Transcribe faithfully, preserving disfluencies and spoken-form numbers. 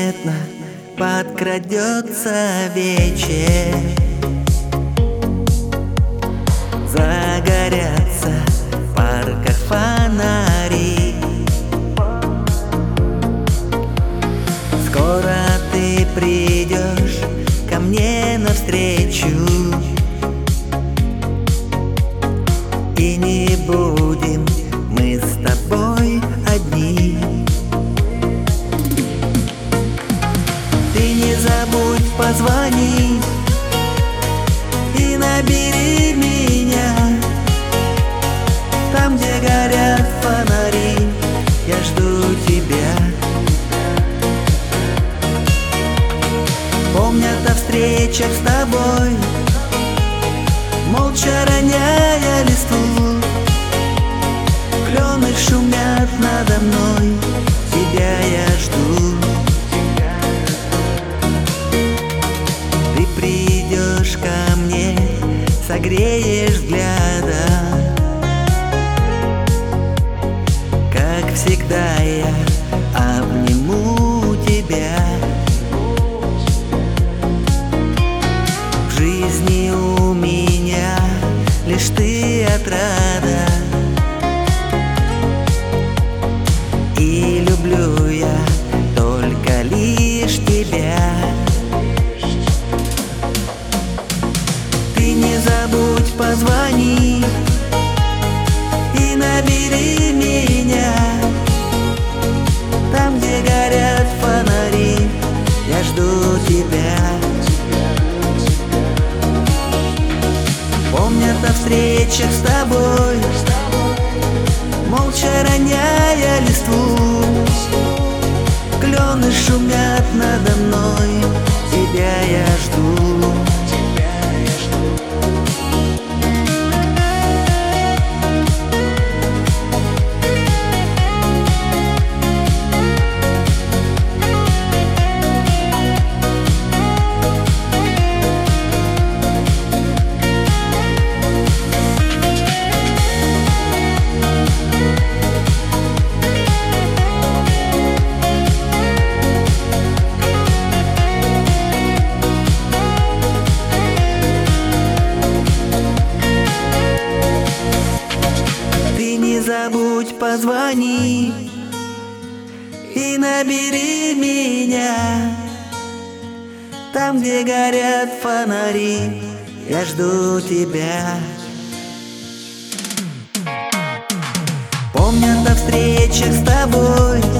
незаметно подкрадется вечер. Загорятся в парках фонари. Скоро ты придешь ко мне навстречу, и не будем мы с тобой одни. Ты не забудь позвонить и набери меня. Там, где горят фонари, я жду тебя. Помнят о встречах с тобой, молча роняя листву. Клены шумят надо мной, тебя я жду. Ты придешь ко мне, согреешь взглядом. Как всегда я обниму тебя. В жизни у меня лишь ты отрада, и люблю я только лишь тебя. Ты не забудь позвонить и набери меня. Там, где горят фонари, я жду тебя. Помнят о встречах с тобой, молча роняя листву. Клены шумят надо мной, тебя я жду. Не забудь позвони и набери меня. Там, где горят фонари, я жду тебя. Помнят о встречах с тобой,